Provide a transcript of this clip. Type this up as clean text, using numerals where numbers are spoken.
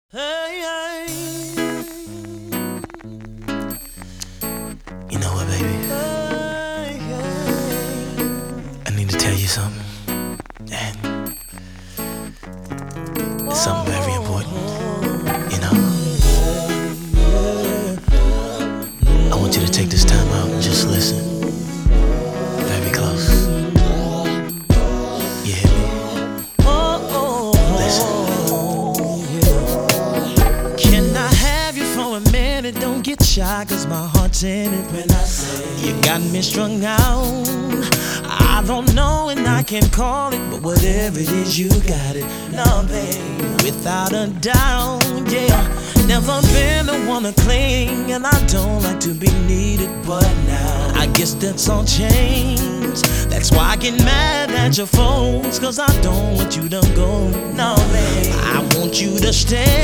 Hey, hey. You know what, baby? Hey, hey. I need to tell you something, and it's something very important. You know, I want you to take this time out and just listen very close. You hear me? Listen. Don't get shy, cause my heart's in it when I say you got me strung out. I don't know and I can't call it, but whatever it is, you got it. No, babe, without a doubt, yeah. Never been the one to cling, and I don't like to be needed, but now I guess that's all changed. That's why I get mad at your folks, cause I don't want you to go. No, babe, I want you to stay.